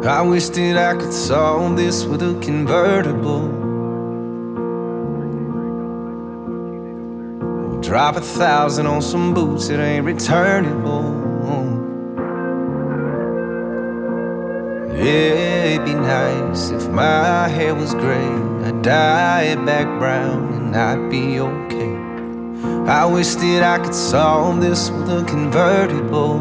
I wish that I could solve this with a convertible. Drop 1,000 on some boots that ain't returnable. Yeah, it'd be nice if my hair was gray, I'd dye it back brown and I'd be okay. I wish that I could solve this with a convertible.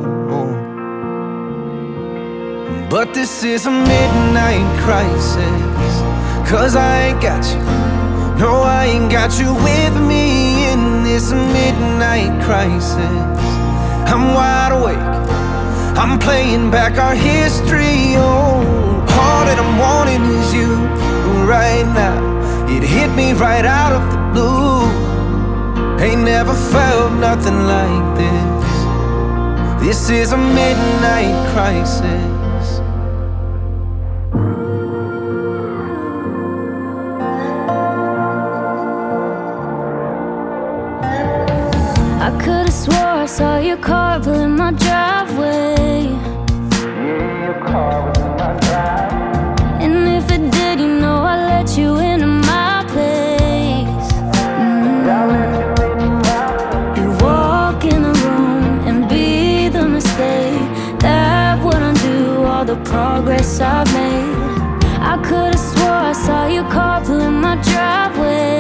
But this is a midnight crisis, 'cause I ain't got you. No, I ain't got you with me in this midnight crisis. I'm wide awake, I'm playing back our history. Oh, all that I'm wanting is you right now. It hit me right out of the blue. Ain't never felt nothing like this. This is a midnight crisis. I could've swore I saw your car pulling my driveway. Your car was in my driveway. And if it did, you know I let you into my place. You walk in the room and be the mistake that would undo all the progress I've made. I could've swore I saw your car pulling my driveway.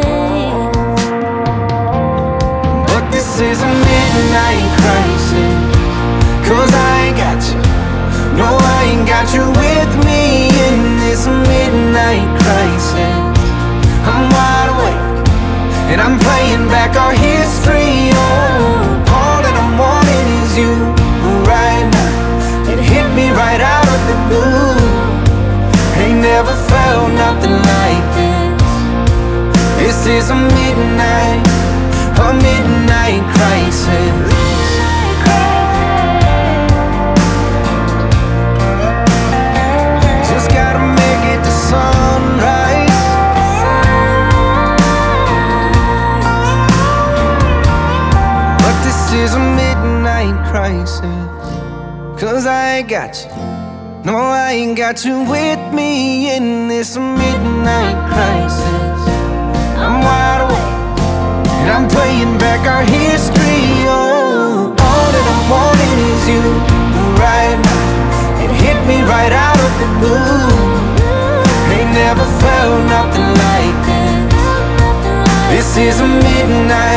This is a midnight crisis, 'cause I ain't got you. No, I ain't got you with me in this midnight crisis. I'm wide awake, and I'm playing back our history. Oh, all that I'm wanting is you right now. It hit me right out of the blue. Ain't never felt nothing like this. This is a midnight crisis. Just gotta make it to sunrise. But this is a midnight crisis, 'cause I ain't got you. No, I ain't got you with me in this midnight crisis. I'm wide awake, and I'm playing back our history. Oh, all that I'm wanting is you right now. It hit me right out of the blue. Ain't never felt nothing like this. This is a midnight